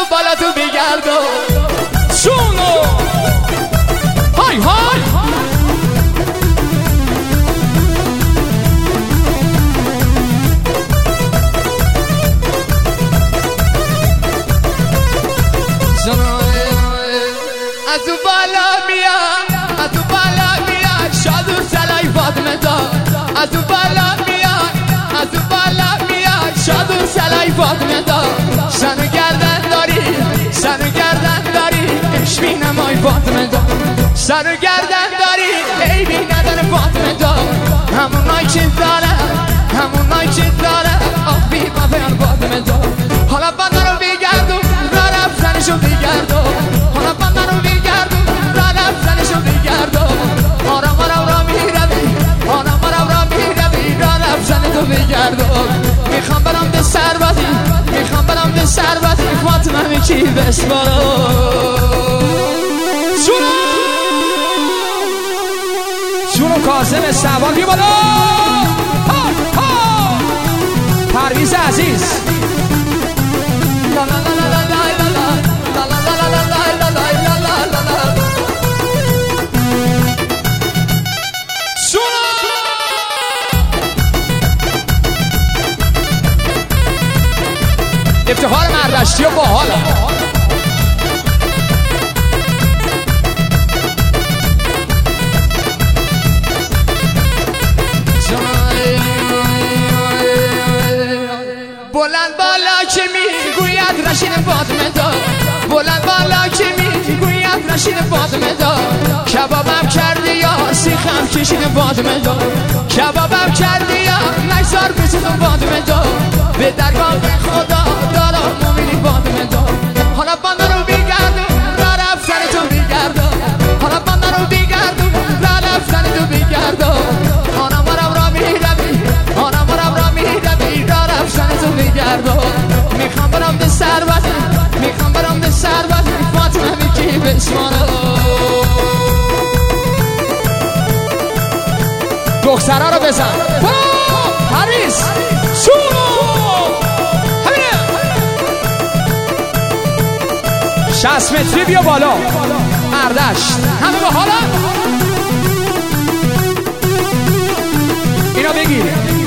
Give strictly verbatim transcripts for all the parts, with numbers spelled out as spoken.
و بالا تو بگردم جونو های های از تو بالا میاد از تو بالا میاد شادو سلای فاطمه دار از تو بالا میاد از تو بالا میاد شادو سلای فاطمه دار سنو گردن داری سنو گردن داری اشوی نمای فاطمه دار سنو گردن داری عیبی نداره فاطمه دار همون نای چه داره همون نای چه داره آخ بی مفهر فاطمه دار حالا بندن رو بگردم را رفتنشو بگردم حالا بندن رو بگردم را رفتنشو بگردم آرام آرام را میروی آرام آرام را میروی را رفتن تو بگردم میخوام برم به ثروتی میخوام برم به ثروتی فاطمه میکی بسپارم جونو جونو کاظم سوار بی بالا پرویز عزیز لا لا لا لا لا لا لا لا لا لا لا لا لا لا لا جونو افتخار مردشتی و باحاله بلند بالا که میگوید رشید فاطمه دار بلند بالا که میگوید رشید فاطمه دار کبابم کردی یا سیخم کشید فاطمه دار کبابم کردی یا نگذار بسیدم فاطمه دار به درگاه خدا دارم مومنی فاطمه دار حالا بنده رو بگردم را رفتن تو بگردم حالا بنده رو بگردم را رفتن تو بگردم آنم آرام را میروی آنم آرام را میروی را رفتن تو بگردم میخوام برم به ثروت میخوام برم به ثروت فاطمه میکی بسمانم دخترها رو بزن پرویز جونو همینه شصت متری بیا بالا اردشت همه با حالا اینا بگیر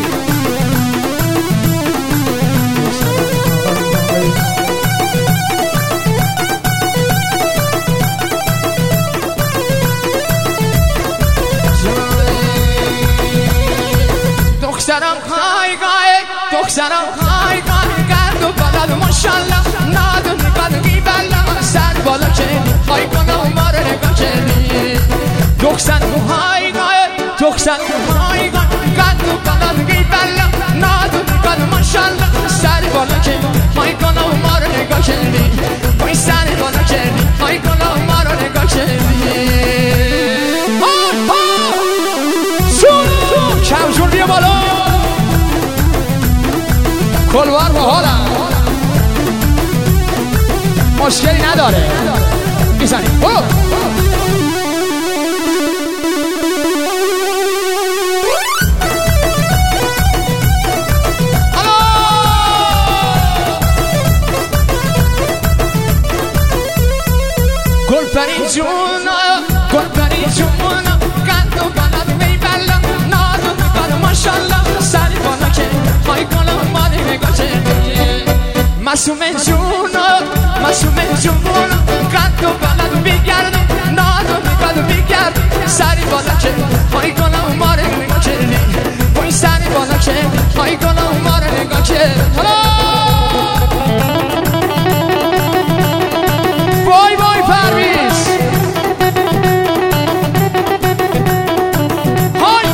دخترم های گای دخترم های گای گرد و بلد ماشالله نادو نگاد میبلا سر بالا کردی های کنم ما رو نگاه کردی دخترم های گای دخترم های گای گرد و بلد میبلا نادو نگاد ماشالله سر بالا کردی های کنم ما رو نگاه کردی بای سر بالا کردی های کنم ما رو نگاه کردی کم جون بیا بالا کلوار با حالم مشکلی نداره میزنیم برو گلپری جون گلپری جون قد و بلد میبلم نادو نگاه ماشالله سر بالا که های کنم مالی نگاه که مسوم جون مسوم جون قد و بلد بگردم نادو نگاه بگردم سر بالا که های کنم مالی نگاه که بای سر بالا که های کنم مالی نگاه که وای وای پرویز های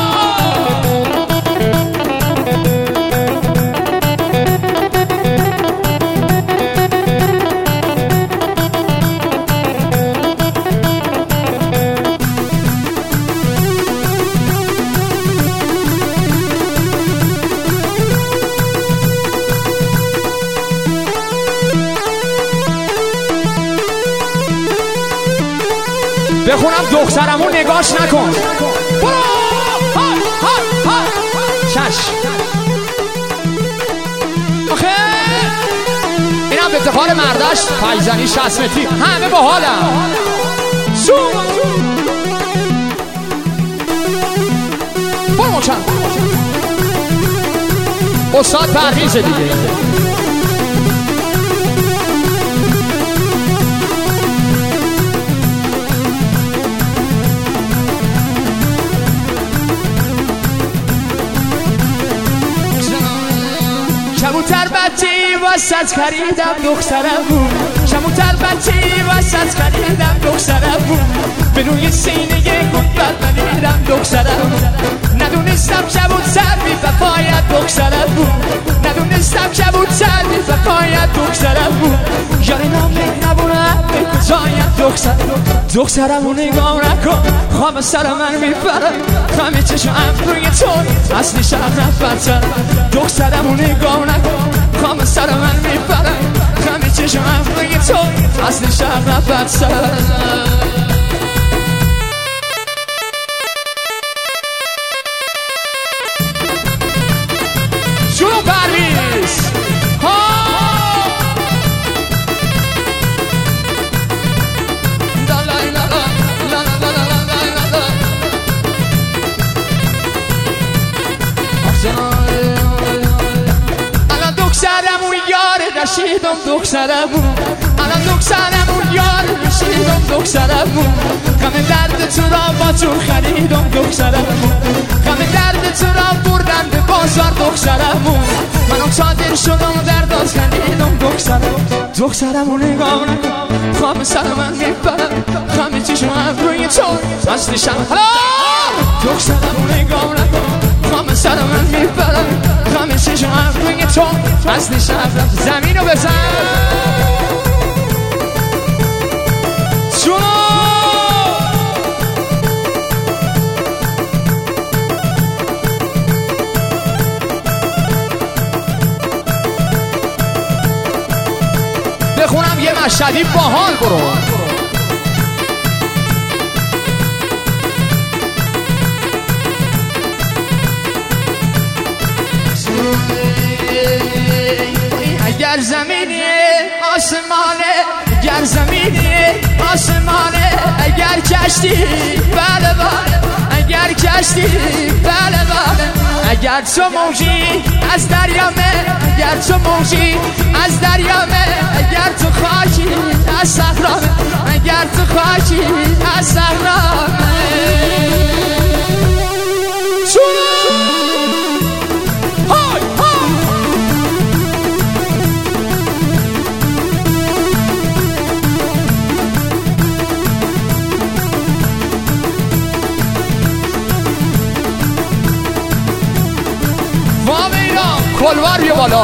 بخونم دخترمون نگاش نکن برو های های های چشم آخه اینم به افتخار مردش پایزنی شصت متری همه با حالم برو مچن استاد پرویزه دیگه کبوتر بچی واسط خریدم دخترم بود کبوتر بچی واسط خریدم دخترم بود به روی سینه گنبد بریدم دخترم بود ندونستم کبوتر بی وفایت دخترم بود ندونستم کبوتر بی وفایت دخترم بود یاری نامه نبونم به کجایت دخترم دخترم رو نگاه نکن خواب سر من میپرم خمه چشم روی تو اصلی شب نفتر دخترم رو نگاه نکن خواب سر من میپرم خمه چشم روی تو اصلی شب نفتر شروع پرویز الان دخترم اون یار رشیدم دخترم الان دخترم اون یار رشیدم دخترم غم درد تو را با تو خریدم دخترم غم درد تو را بردن به بازار دخترم منم صادر شدم درد از خریدم دخترم دخترم رو نگاه نکن خواب سر من میپرم غم چشم روی تو اصلی شم دخترم رو نگاه نکن خواب سر من میپرم غم چشم روی تو اصلی شم زمین رو بزن بخونم یه مشهدی باحال برو اگر زمینی آسمانه اگر زمینی آسمانه اگر کشتی بله بله اگر کشتی بله بله اگر تو موجی از دریامه اگر تو موجی از دریامه اگر تو خاکی از صحرامه اگر تو خاکی از صحرامه کلوار بیا بالا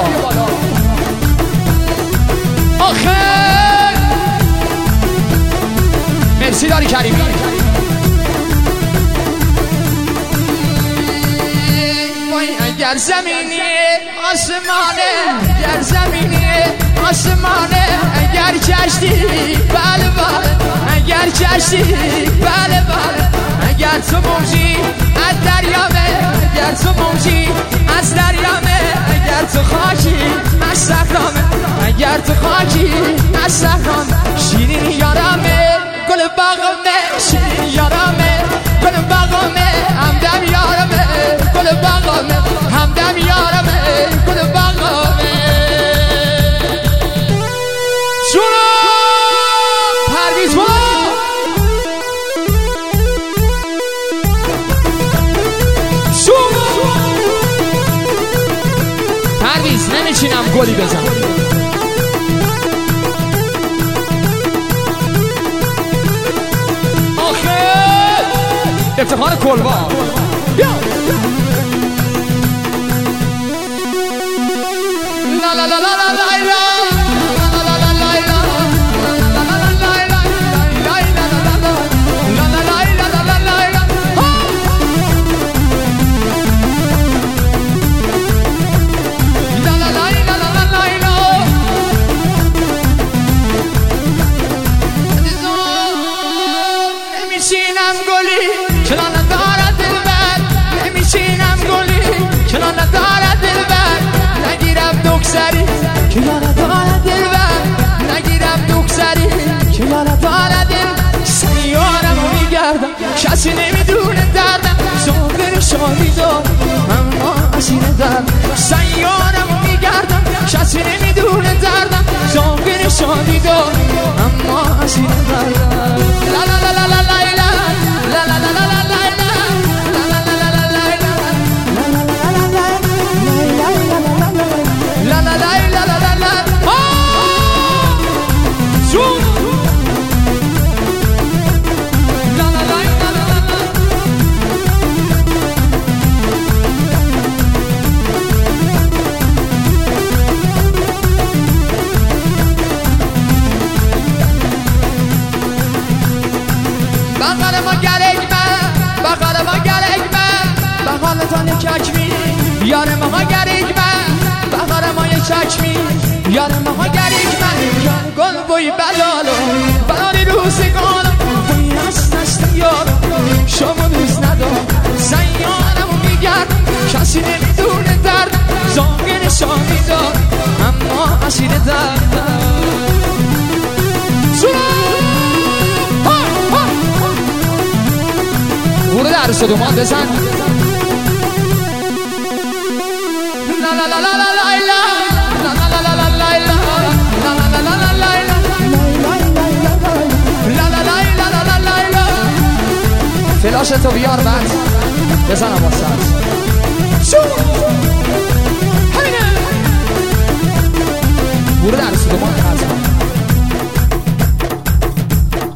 آخر مرسی داری کریمی اگر زمینی آسمانه اگر زمینی آسمانه اگر کشتی بله بله اگر کشتی بله بله اگر تو موجی از دریامه اگر تو موجی از دریامه اگر تو خاکی از صحرامه اگر تو خاکی از صحرامه شیرین یارمه گل باغمه شیرین یارمه گل باغمه همدم یارمه گل باغمه همدم یارمه گل باغمه شروع پرویز با پرویز نمیچینم گلی بزن آخر افتخار کلوار بیا لا لا لا لا لا لا که ندارد دلبر اسیر درد سیارمو میگردم کسی نمیدونه دردم زنگ نشانی دار اما اسیر دردم لا لا لا لا لا لا لا لا لا لا لا لا لا لا لا لا لا شو لا لا لا لا لا لا بغل ما گرگ من بغل ما گرگ من بغل تا نکک می یار ما گرگ من بغل ما یک چکمی یار ما گریک من یار گل بوی بلالو بلالی روزگانم بوی هست هست یارم شما دوست ندارم سیارمو میگرد کسی نمیدونه درد زنگ نشانی دار اما اسیر دردم برو در صدومان بزن لا لا لا لا لا فلاش تو بیار بعد بزنم واسه شو همینه برو در صدومان